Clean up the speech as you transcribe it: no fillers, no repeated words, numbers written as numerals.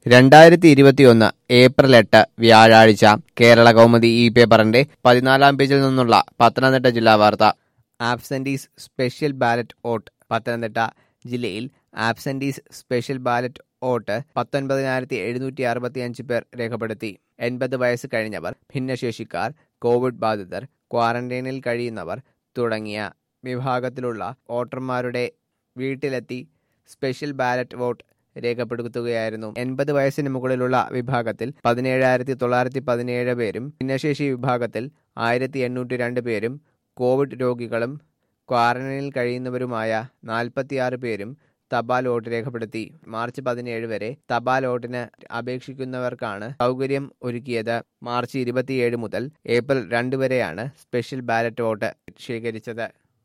2021 April 8 വ്യാഴാഴ്ച കേരള കൗമുദി ഈ പേപ്പറിന്റെ 14-ാം പേജിൽ നിന്നുള്ള പത്തനംതിട്ട ജില്ലാ വാർത്ത. Absentees special ballot vote. Pathanamthitta ജില്ലയിൽ ആബ്സെന്റീസ് സ്പെഷ്യൽ ബാലറ്റ് വോട്ട് 19,765 പേർ രേഖപ്പെടുത്തി. 80 വയസ്സ് കഴിഞ്ഞവർ, ഭിന്നശേഷിക്കാർ, കോവിഡ് ബാധിതർ, ക്വാറന്റൈനിൽ കഴിയുന്നവർ തുടങ്ങിയ വിഭാഗത്തിലുള്ള വോട്ടർമാരുടെ വീട്ടിലെത്തി സ്പെഷ്യൽ ബാലറ്റ് വോട്ട് രേഖപ്പെടുത്തുകയായിരുന്നു. 80 വയസ്സിന് മുകളിലുള്ള വിഭാഗത്തിൽ 17,917 പേരും, ഭിന്നശേഷി വിഭാഗത്തിൽ 1,802 പേരും, കോവിഡ് രോഗികളും ക്വാറന്റൈനിൽ കഴിയുന്നവരുമായ 46 പേരും തപാൽ വോട്ട് രേഖപ്പെടുത്തി. മാർച്ച് 17 വരെ തപാൽ വോട്ടിന് അപേക്ഷിക്കുന്നവർക്കാണ് സൗകര്യം ഒരുക്കിയത്. മാർച്ച് 27 മുതൽ ഏപ്രിൽ 2 വരെയാണ് സ്പെഷ്യൽ ബാലറ്റ് വോട്ട് ശേഖരിച്ചത്.